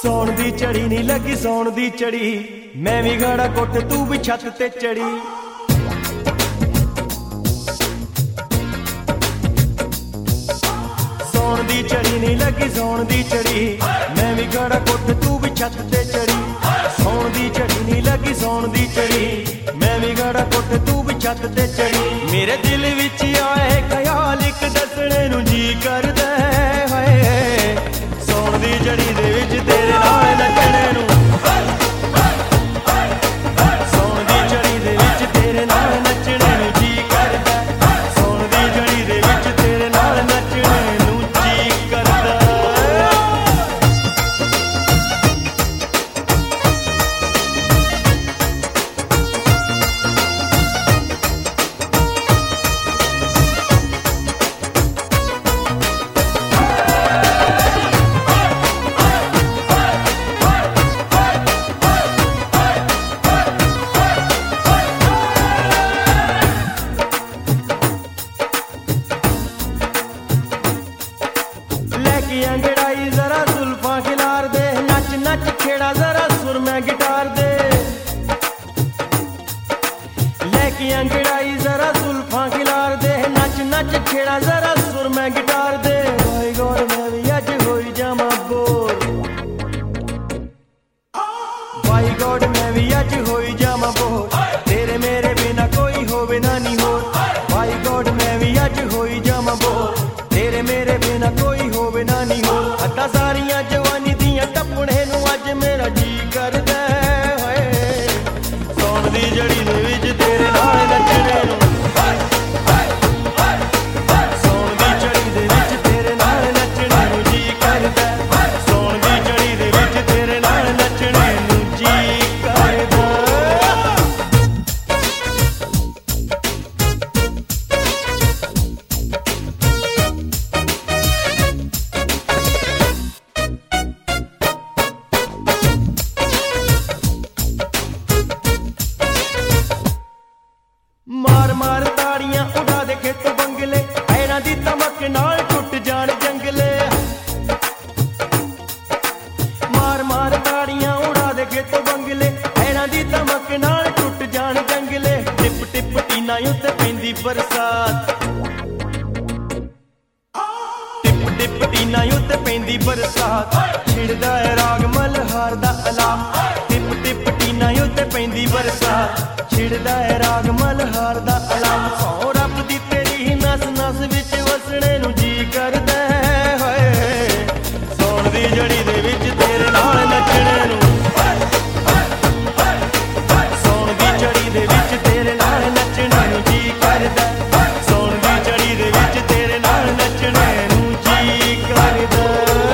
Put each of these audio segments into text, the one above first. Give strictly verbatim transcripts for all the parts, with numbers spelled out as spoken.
ਸੌਣ ਦੀ ਚੜੀ ਨਹੀਂ ਲੱਗੀ ਸੌਣ ਦੀ ਚੜੀ, ਮੈਂ ਵੀ ਗਾੜਾ ਕੁੱਟ ਤੂੰ ਵੀ ਛੱਤ ਤੇ ਚੜੀ। ਸੌਣ ਦੀ ਚੜੀ ਨਹੀਂ ਲੱਗੀ ਸੌਣ ਦੀ ਚੜੀ, ਮੈਂ ਵੀ ਗਾੜਾ ਕੁੱਟ ਤੂੰ ਵੀ ਛੱਤ ਤੇ ਚੜੀ। ਸੌਣ ਦੀ ਚੜੀ ਨਹੀਂ ਲੱਗੀ ਸੌਣ ਦੀ ਚੜੀ, ਮੈਂ ਵੀ ਗਾੜਾ ਕੁੱਟ ਤੂੰ ਵੀ ਛੱਤ ਤੇ ਚੜੀ। ਮੇਰੇ ਦਿਲ ਵਿੱਚ ਆਏ ਖਿਆਲ ਇੱਕ ਦੱਸਣੇ ਨੂੰ ਜੀ ਕਰਦਾ ਹੈ, ਸੌਣ ਦੀ ਚੜੀ ਦੇ ਵਿੱਚ ਤੇਰੇ ਨਾਲ ਨੱਚਣੇ ਨੂੰ। ਸੌਣ ਦੀ ਚੜੀ ਦੇ ਵਿੱਚ ਤੇਰੇ ਨਾਲ ਨੱਚਣੇ ਨੂੰ ਜੀ ਕਰਦਾ, ਸੌਣ ਦੀ ਚੜੀ ਦੇ ਵਿੱਚ ਤੇਰੇ ਨਾਲ ਨੱਚਣੇ ਨੂੰ ਜੀ ਕਰਦਾ। अंगड़ाई जरा जुल्फा खिलार दे, नच नच खेड़ा जरा सुर में गिटार दे। लेके अंगड़ाई जरा जुल्फा खिलार दे, नच नच खेड़ा जरा सुर में गिटार दे। भाई गौर मैं भी अज होई जामा बोर, भाई गौर मैं भी अज होई जामा बोर, तेरे मेरे बिना कोई होवे ना नी होर। भाई गौर मैं भी अज होई जामा बोर, तेरे मेरे बिना कोई होवे ना नी होर। अद्दा सारियां जवानी दियां टप्पणे नूं अज मेरा जी करदा है, सौण दी जड़ी दे विच तेरे नाल नच्चणे नूं। सौण दी जड़ी दे विच तेरे नाल नच्चणे नूं जी करदा, सौण दी जड़ी दे विच तेरे नाल नच्चणे नूं जी करदा। मार मार ताड़ियां उड़ा दे खेत बंगले, पैरां दी तमक नाल टुट जाण जंगले। मार मार ताड़ियां उड़ा दे खेत बंगले, पैरां दी तमक नाल टुट जाण जंगले। टिप टिप टीना उत्ते पैंदी बरसात, टिप टिप टीना उत्ते पैंदी बरसात। छिड़दा है राग मल्हार दा अलाप, टिप टिप टीना उत्ते पैंदी बरसात। छिड़दा है राग मल्हार दा अलाप, सौ रब दी तेरी नस नस विच वसणे नूं जी करदा है, सौण दी जड़ी दे विच तेरे नाल नच्चणे नूं। सौण दी जड़ी दे विच तेरे नाल नच्चणे नूं जी करदा, सौण दी जड़ी दे विच तेरे नाल नच्चणे नूं जी करदा।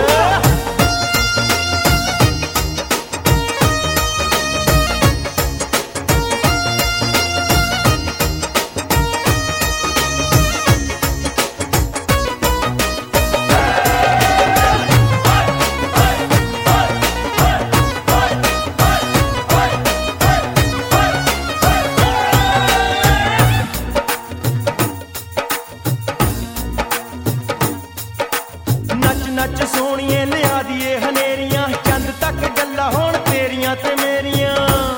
नच सोहणिए लिया दिए हनेरियां, चंद तक गल्लां होण तेरियां ते मेरियां।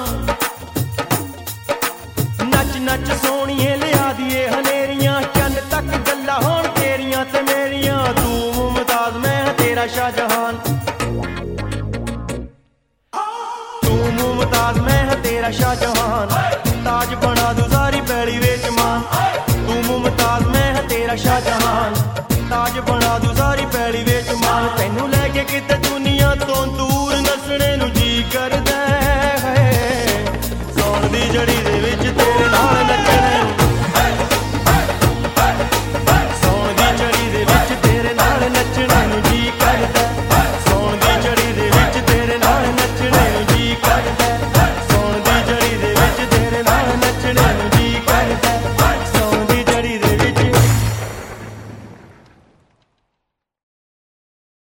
नच नच सोहणिए लिया दिए हनेरियां, चंद तक गल्लां होण तेरियां ते मेरियां। तू मुमताज मैं तेरा शाहजहान, तू मुमताज मैं तेरा शाहजहान। ताज बना दूं सारी पैली विच मान, तू मुमताज मैं तेरा शाहजहान। ताज बना दूं सारी पैली विच मान, तैनू लैके किते